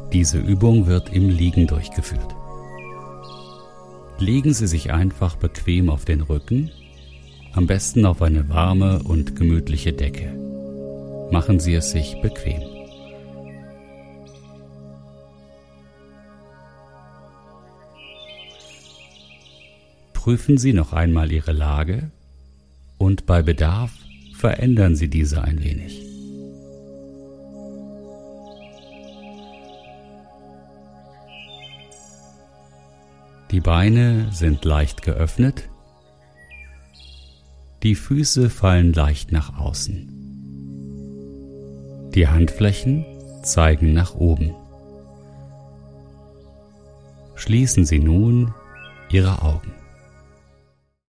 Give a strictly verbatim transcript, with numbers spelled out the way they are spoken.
Diese Übung wird im Liegen durchgeführt. Legen Sie sich einfach bequem auf den Rücken, am besten auf eine warme und gemütliche Decke. Machen Sie es sich bequem. Prüfen Sie noch einmal Ihre Lage und bei Bedarf verändern Sie diese ein wenig. Die Beine sind leicht geöffnet, die Füße fallen leicht nach außen. Die Handflächen zeigen nach oben. Schließen Sie nun Ihre Augen.